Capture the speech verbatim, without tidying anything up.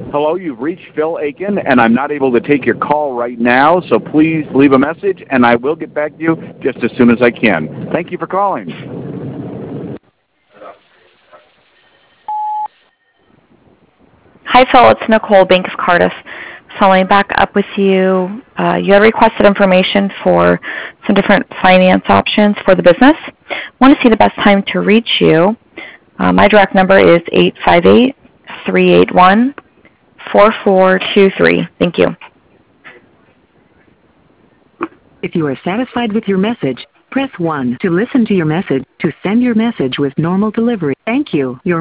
Hello, you've reached Phil Aiken, and I'm not able to take your call right now, so please leave a message, and I will get back to you just as soon as I can. Thank you for calling. Hi, Phil. It's Nicole, Bank of Cardiff. Following back up with you, uh, you had requested information for some different finance options for the business. Want to see the best time to reach you. Uh, my direct number is eight five eight, three eight one, four four two three. Thank you. If you are satisfied with your message, press one to listen to your message. To send your message with normal delivery, thank you. Your